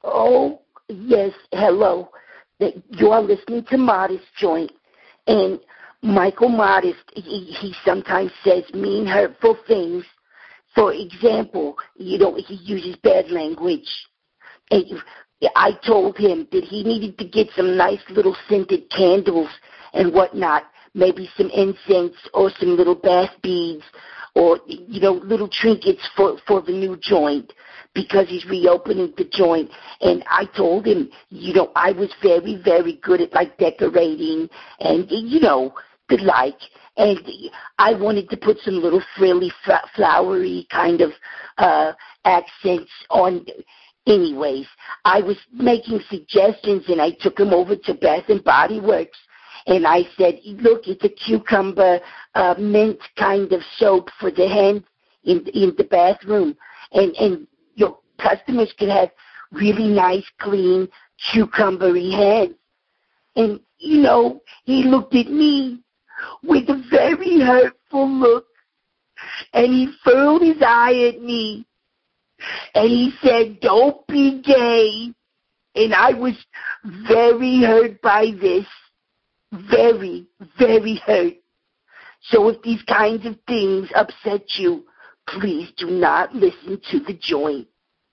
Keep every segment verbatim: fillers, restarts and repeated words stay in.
Oh, yes, hello. That you are listening to Modest Joint, and Michael Modest, he, he sometimes says mean, hurtful things. For example, you know, he uses bad language. And I told him that he needed to get some nice little scented candles and whatnot, maybe some incense or some little bath beads or, you know, little trinkets for, for the new joint, because he's reopening the joint. And I told him, you know, I was very, very good at, like, decorating and, you know, the like. And I wanted to put some little frilly, flowery kind of uh, accents on. Anyways, I was making suggestions, and I took him over to Bath and Body Works. And I said, look, it's a cucumber uh, mint kind of soap for the hands in in the bathroom. And, and your customers can have really nice, clean, cucumbery hands. And, you know, he looked at me with a very hurtful look, and he furled his eye at me, and he said, don't be gay. And I was very hurt by this. Very, very hurt. So if these kinds of things upset you, please do not listen to the joint.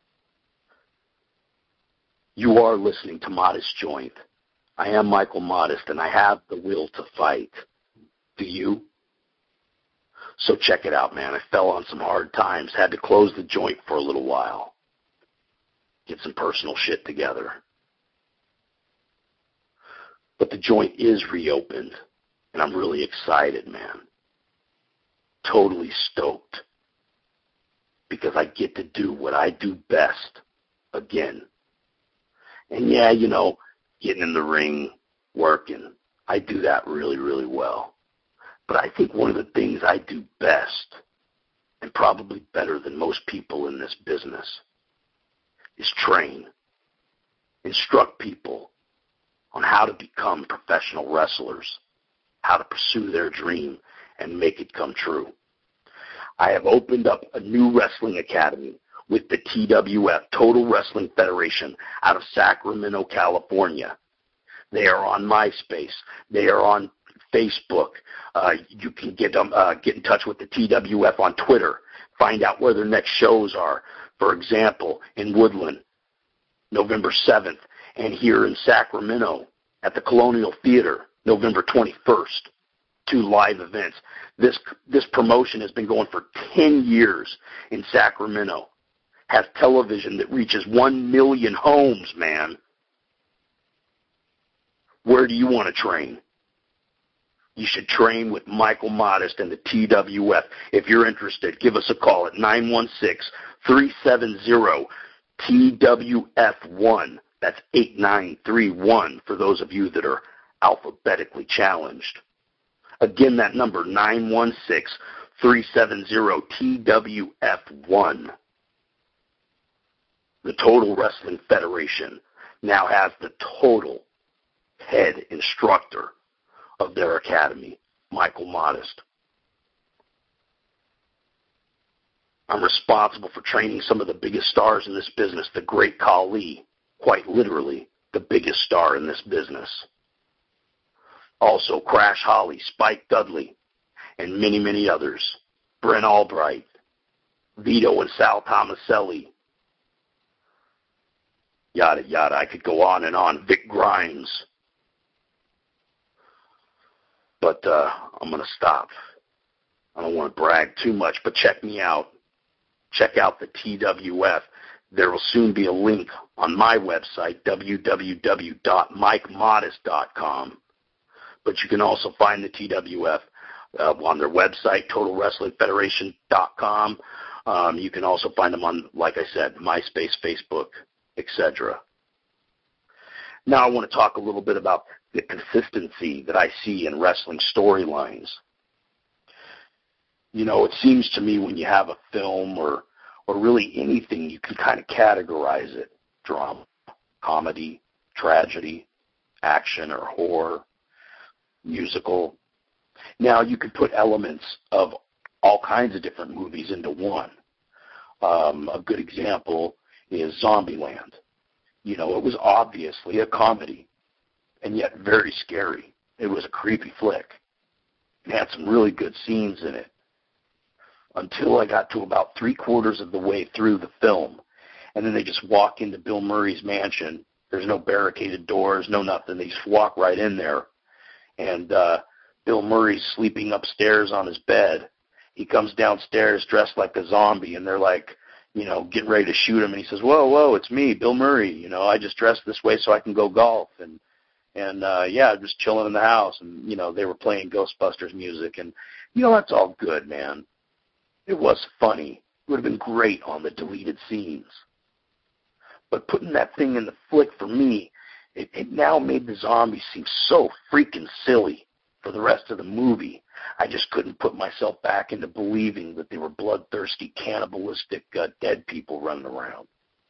You are listening to Modest Joint. I am Michael Modest, and I have the will to fight. Do you? So check it out, man. I fell on some hard times. Had to close the joint for a little while. Get some personal shit together. But the joint is reopened, and I'm really excited, man. Totally stoked. Because I get to do what I do best again. And yeah, you know, getting in the ring, working, I do that really, really well. But I think one of the things I do best, and probably better than most people in this business, is train, instruct people on how to become professional wrestlers, how to pursue their dream and make it come true. I have opened up a new wrestling academy with the T W F, Total Wrestling Federation, out of Sacramento, California. They are on MySpace. They are on Facebook. Uh, you can get um, uh, get in touch with the T W F on Twitter. Find out where their next shows are. For example, in Woodland, November seventh, and here in Sacramento at the Colonial Theater, November twenty-first. Two live events. This this promotion has been going for ten years in Sacramento. Has television that reaches one million homes, man. Where do you want to train? You should train with Michael Modest and the T W F. If you're interested, give us a call at nine one six, three seven zero, T W F one. That's eight nine three one for those of you that are alphabetically challenged. Again, that number, nine one six, three seven zero, T W F one. The Total Wrestling Federation now has the total head instructor of their academy, Michael Modest. I'm responsible for training some of the biggest stars in this business, the great Khali, quite literally the biggest star in this business. Also, Crash Holly, Spike Dudley, and many, many others. Brent Albright, Vito and Sal Tomaselli, yada, yada. I could go on and on. Vic Grimes. But uh, I'm going to stop. I don't want to brag too much, but check me out. Check out the T W F. There will soon be a link on my website, w w w dot mike modest dot com. But you can also find the T W F uh, on their website, total wrestling federation dot com. Um, you can also find them on, like I said, MySpace, Facebook, et cetera. Now I want to talk a little bit about the consistency that I see in wrestling storylines. You know, it seems to me when you have a film or, or really anything, you can kind of categorize it. Drama, comedy, tragedy, action or horror, musical. Now you can put elements of all kinds of different movies into one. Um, a good example is Zombieland. You know, it was obviously a comedy, and yet very scary. It was a creepy flick. It had some really good scenes in it. Until I got to about three quarters of the way through the film, and then they just walk into Bill Murray's mansion. There's no barricaded doors, no nothing. They just walk right in there, and uh, Bill Murray's sleeping upstairs on his bed. He comes downstairs dressed like a zombie, and they're like, you know, getting ready to shoot him, and he says, whoa, whoa, it's me, Bill Murray. You know, I just dressed this way so I can go golf, and and uh, yeah, I'm just chilling in the house, and you know, they were playing Ghostbusters music, and you know, that's all good, man. It was funny. It would have been great on the deleted scenes. But putting that thing in the flick for me, it, it now made the zombies seem so freaking silly for the rest of the movie. I just couldn't put myself back into believing that they were bloodthirsty, cannibalistic, uh, dead people running around.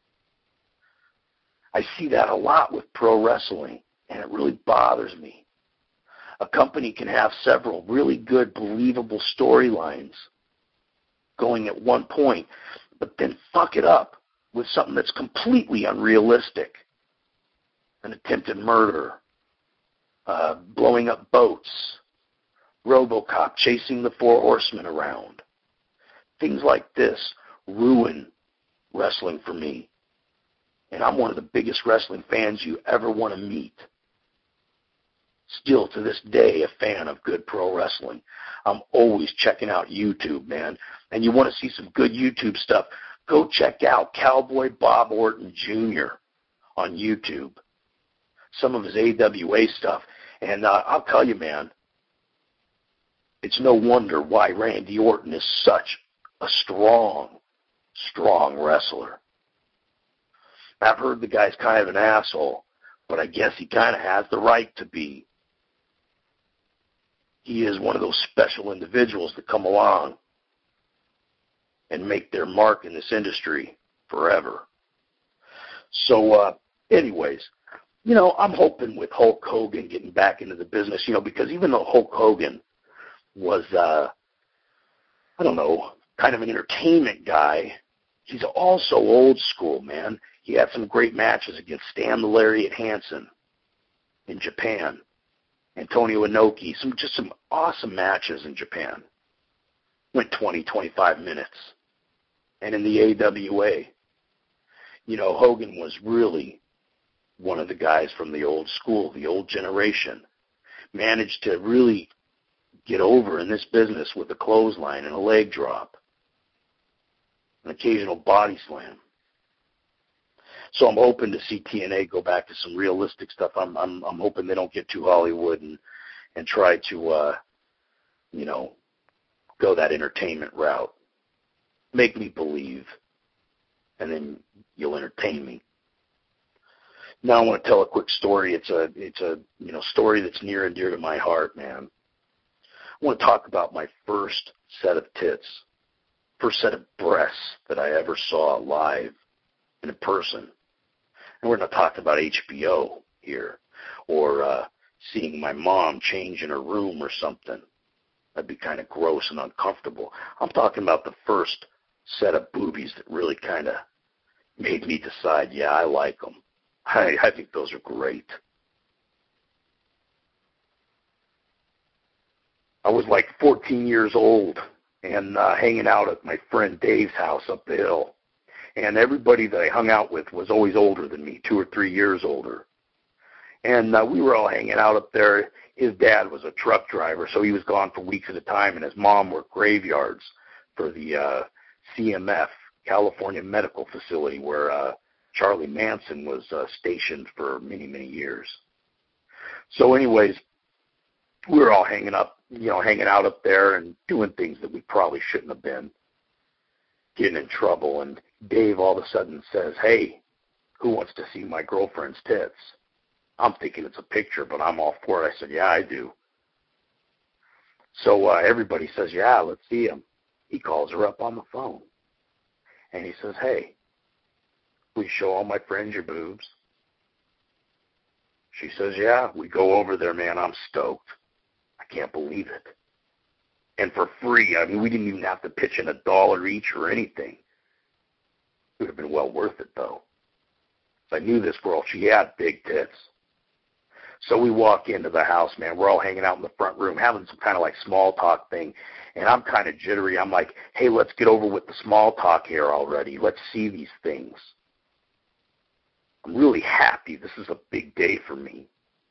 I see that a lot with pro wrestling, and it really bothers me. A company can have several really good, believable storylines going at one point, but then fuck it up with something that's completely unrealistic. An attempted murder, uh, blowing up boats, RoboCop chasing the Four Horsemen around. Things like this ruin wrestling for me. And I'm one of the biggest wrestling fans you ever want to meet. Still, to this day, a fan of good pro wrestling. I'm always checking out YouTube, man. And you want to see some good YouTube stuff, go check out Cowboy Bob Orton Junior on YouTube. Some of his A W A stuff. And uh, I'll tell you, man, it's no wonder why Randy Orton is such a strong, strong wrestler. I've heard the guy's kind of an asshole, but I guess he kind of has the right to be. He is one of those special individuals that come along and make their mark in this industry forever. So, uh, anyways, you know, I'm hoping with Hulk Hogan getting back into the business, you know, because even though Hulk Hogan was, uh, I don't know, kind of an entertainment guy, he's also old school, man. He had some great matches against Stan the Lariat Hansen in Japan. Antonio Inoki, some just some awesome matches in Japan. Went twenty, twenty-five minutes. And in the A W A, you know, Hogan was really one of the guys from the old school, the old generation. Managed to really get over in this business with a clothesline and a leg drop. An occasional body slam. So I'm hoping to see T N A go back to some realistic stuff. I'm I'm I'm hoping they don't get too Hollywood and and try to uh, you know, go that entertainment route. Make me believe, and then you'll entertain me. Now I want to tell a quick story. It's a it's a you know story that's near and dear to my heart, man. I want to talk about my first set of tits, first set of breasts that I ever saw live and in person. And we're not talking about H B O here, or uh, seeing my mom change in her room or something. That'd be kind of gross and uncomfortable. I'm talking about the first set of boobies that really kind of made me decide, yeah, I like them. I, I think those are great. I was like fourteen years old and uh, hanging out at my friend Dave's house up the hill. And everybody that I hung out with was always older than me, two or three years older. And uh, we were all hanging out up there. His dad was a truck driver, so he was gone for weeks at a time, and his mom worked graveyards for the uh, C M F, California Medical Facility, where uh, Charlie Manson was uh, stationed for many, many years. So anyways, we were all hanging up, you know, hanging out up there and doing things that we probably shouldn't have been, getting in trouble. And Dave all of a sudden says, hey, who wants to see my girlfriend's tits? I'm thinking it's a picture, but I'm all for it. I said, yeah, I do. So uh, everybody says, yeah, let's see him. He calls her up on the phone. And he says, hey, we show all my friends your boobs? She says, yeah. We go over there, man. I'm stoked. I can't believe it. And for free. I mean, we didn't even have to pitch in a dollar each or anything. It would have been well worth it, though. I knew this girl. She had big tits. So we walk into the house, man. We're all hanging out in the front room, having some kind of like small talk thing. And I'm kind of jittery. I'm like, hey, let's get over with the small talk here already. Let's see these things. I'm really happy. This is a big day for me.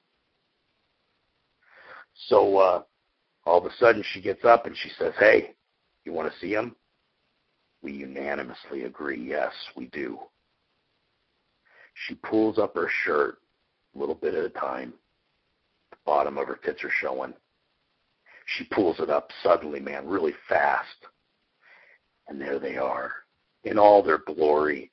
So uh, all of a sudden she gets up and she says, hey, you want to see him? We unanimously agree, yes, we do. She pulls up her shirt a little bit at a time. The bottom of her tits are showing. She pulls it up suddenly, man, really fast. And there they are, in all their glory.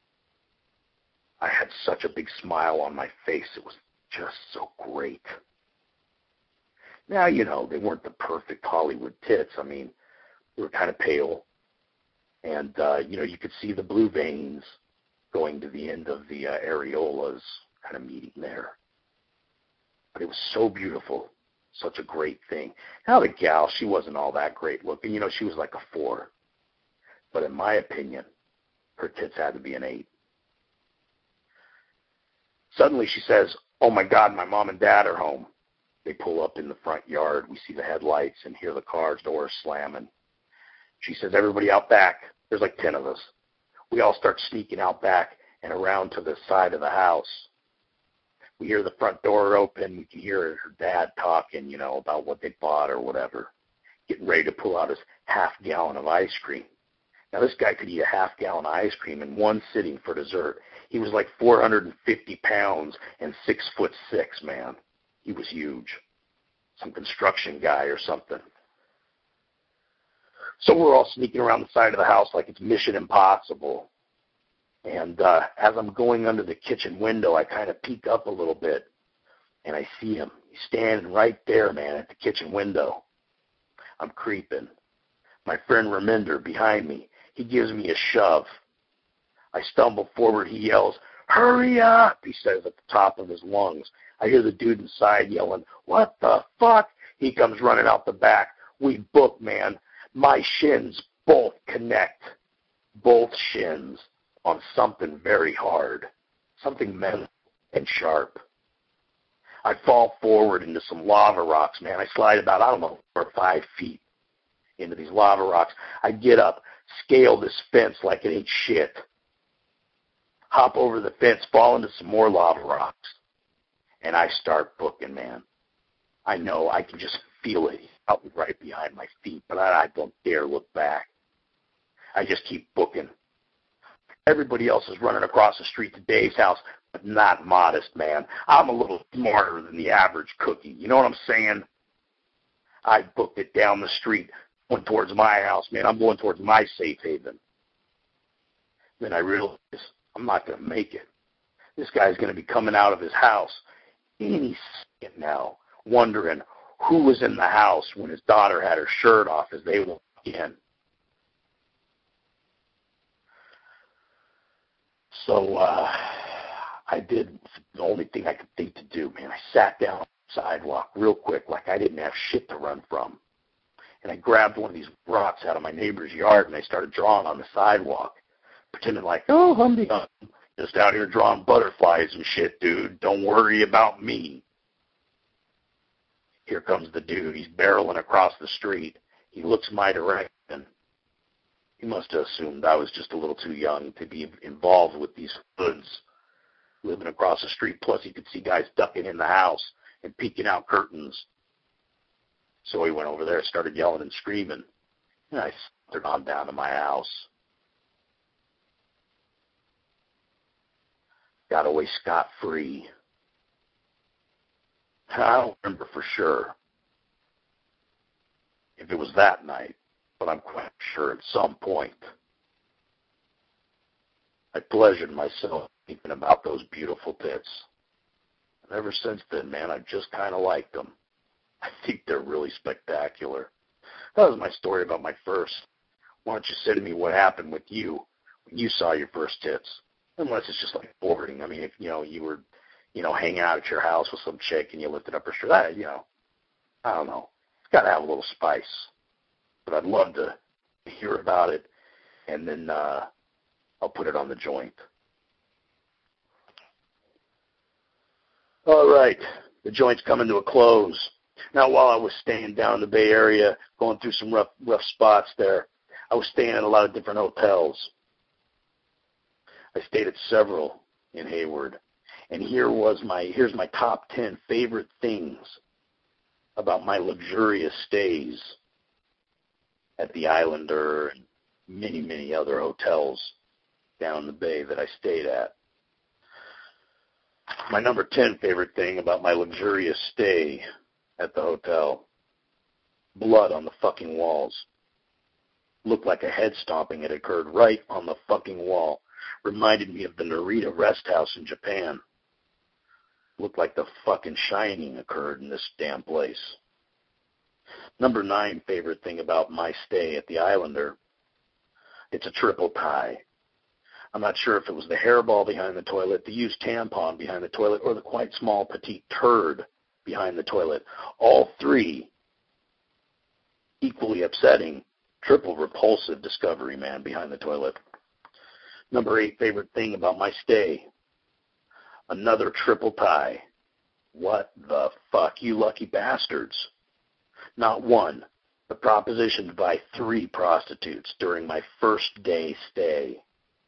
I had such a big smile on my face. It was just so great. Now, you know, they weren't the perfect Hollywood tits. I mean, they were kind of pale. And, uh, you know, you could see the blue veins going to the end of the uh, areolas, kind of meeting there. But it was so beautiful, such a great thing. Now the gal, she wasn't all that great looking. You know, she was like a four. But in my opinion, her tits had to be an eight. Suddenly she says, oh, my God, my mom and dad are home. They pull up in the front yard. We see the headlights and hear the car's doors slamming. She says, everybody out back. There's like ten of us. We all start sneaking out back and around to the side of the house. We hear the front door open. We can hear her dad talking, you know, about what they bought or whatever, getting ready to pull out his half gallon of ice cream. Now, this guy could eat a half gallon of ice cream in one sitting for dessert. He was like four hundred fifty pounds and six foot six, man. He was huge. Some construction guy or something. So we're all sneaking around the side of the house like it's Mission Impossible. And uh, as I'm going under the kitchen window, I kind of peek up a little bit, and I see him. He's standing right there, man, at the kitchen window. I'm creeping. My friend Reminder behind me, he gives me a shove. I stumble forward. He yells, hurry up, he says at the top of his lungs. I hear the dude inside yelling, what the fuck? He comes running out the back. We book, man. My shins both connect, both shins, on something very hard, something mental and sharp. I fall forward into some lava rocks, man. I slide about, I don't know, four or five feet into these lava rocks. I get up, scale this fence like it ain't shit, hop over the fence, fall into some more lava rocks, and I start booking, man. I know I can just feel it out right behind my feet, but I, I don't dare look back. I just keep booking. Everybody else is running across the street to Dave's house, but not Modest, man. I'm a little smarter than the average cookie. You know what I'm saying? I booked it down the street, going towards my house, man. I'm going towards my safe haven. Then I realized I'm not going to make it. This guy's going to be coming out of his house any second now, wondering who was in the house when his daughter had her shirt off as they walked in. So uh, I did the only thing I could think to do, man. I sat down on the sidewalk real quick like I didn't have shit to run from. And I grabbed one of these rocks out of my neighbor's yard, and I started drawing on the sidewalk, pretending like, oh, I'm the, just out here drawing butterflies and shit, dude. Don't worry about me. Here comes the dude. He's barreling across the street. He looks my direction. He must have assumed I was just a little too young to be involved with these hoods living across the street. Plus, he could see guys ducking in the house and peeking out curtains. So he went over there, started yelling and screaming, and I sauntered on down to my house. Got away scot-free. I don't remember for sure if it was that night, but I'm quite sure at some point I pleasured myself thinking about those beautiful tits. And ever since then, man, I've just kind of liked them. I think they're really spectacular. That was my story about my first. Why don't you say to me what happened with you when you saw your first tits? Unless it's just like boring. I mean, if, you know, you were, you know, hanging out at your house with some chick and you lifted up her shirt, I, you know, I don't know. It's got to have a little spice. But I'd love to hear about it, and then uh, I'll put it on the joint. All right, the joint's coming to a close. Now, while I was staying down in the Bay Area, going through some rough, rough spots there, I was staying in a lot of different hotels. I stayed at several in Hayward, and here was my here's my top ten favorite things about my luxurious stays at the Islander and many, many other hotels down the Bay that I stayed at. My number ten favorite thing about my luxurious stay at the hotel: blood on the fucking walls. Looked like a head stomping had occurred right on the fucking wall. Reminded me of the Narita Rest House in Japan. Looked like the fucking Shining occurred in this damn place. Number nine favorite thing about my stay at the Islander: it's a triple tie. I'm not sure if it was the hairball behind the toilet, the used tampon behind the toilet, or the quite small petite turd behind the toilet. All three equally upsetting, triple repulsive discovery man behind the toilet. Number eight favorite thing about my stay: another triple tie. What the fuck, you lucky bastards. Not one, but propositioned by three prostitutes during my first day stay.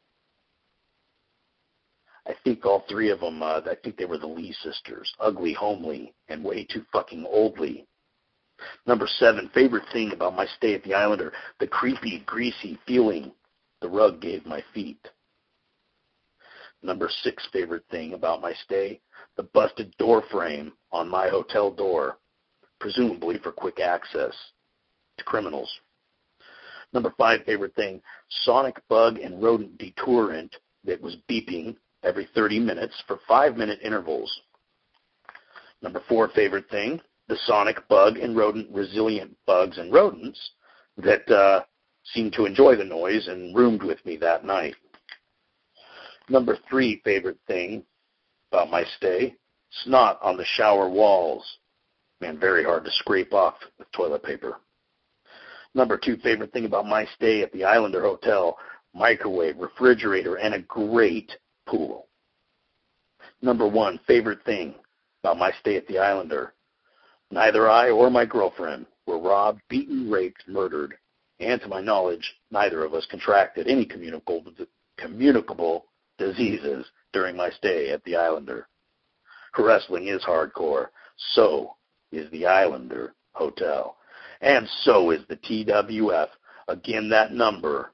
I think all three of them, uh, I think they were the Lee sisters. Ugly, homely, and way too fucking oldly. Number seven, favorite thing about my stay at the Islander: the creepy, greasy feeling the rug gave my feet. Number six, favorite thing about my stay: the busted door frame on my hotel door, presumably for quick access to criminals. Number five, favorite thing: sonic bug and rodent deterrent that was beeping every thirty minutes for five-minute intervals. Number four, favorite thing: the sonic bug and rodent resilient bugs and rodents that uh, seemed to enjoy the noise and roomed with me that night. Number three, favorite thing about my stay: snot on the shower walls. Man, very hard to scrape off with toilet paper. Number two, favorite thing about my stay at the Islander Hotel: microwave, refrigerator, and a great pool. Number one, favorite thing about my stay at the Islander: neither I or my girlfriend were robbed, beaten, raped, murdered, and to my knowledge, neither of us contracted any communicable, communicable diseases during my stay at the Islander. Wrestling is hardcore. So is the Islander Hotel. And so is the T W F. Again, that number: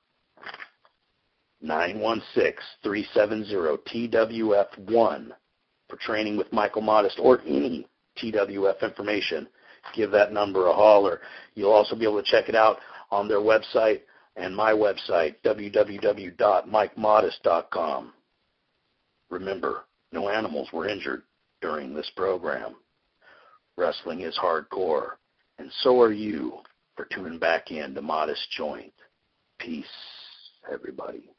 nine one six, three seven zero, T W F one for training with Michael Modest or any T W F information. Give that number a holler. You'll also be able to check it out on their website and my website, w w w dot mike modest dot com. Remember, no animals were injured during this program. Wrestling is hardcore, and so are you for tuning back in to Modest Joint. Peace, everybody.